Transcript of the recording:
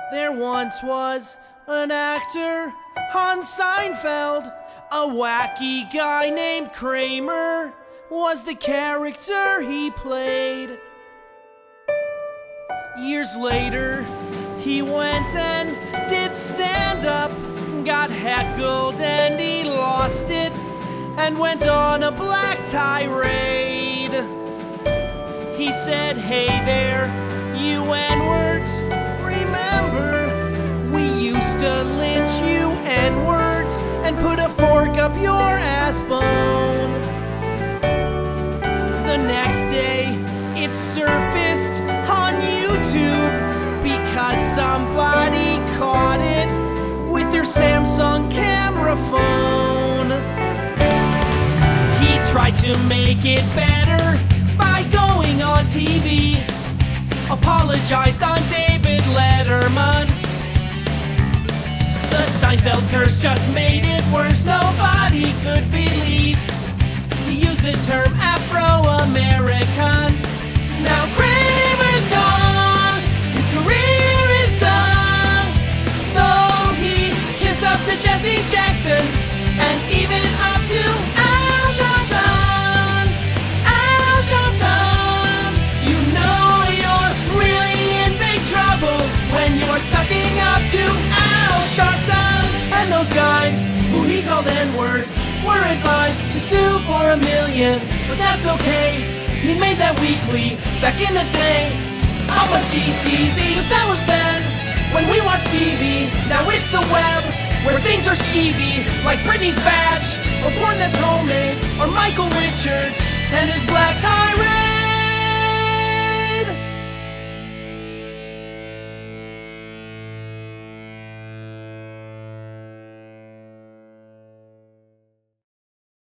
There once was an actor on Seinfeld, a wacky guy named Kramer was the character he played. Years later, he went and did stand-up, got heckled and he lost it, and went on a black tirade. He said, "Hey there, you N-words, remember, we used to lynch you N-words and put a fork up your ass bone." The next day, it surfaced on YouTube because somebody caught it with their Samsung camera phone. He tried to make it better by going on TV, apologized on David Letterman. The Seinfeld curse just made it worse, nobody could believe he used the term Afro-American. Now Kramer's gone, his career is done, though he kissed up to Jesse Jackson and even up to Al Sharpton. Al Sharpton, you know you're really in big trouble when you're sucking up to Al Sharpton. And those guys who he called N-words were advised to sue for $1 million, but that's okay. He made that weekly back in the day. I was CTV, but that was then. When we watched TV, now it's the web, where things are skeevy, like Britney's badge, or porn that's homemade, or Michael Richards and his black tirade.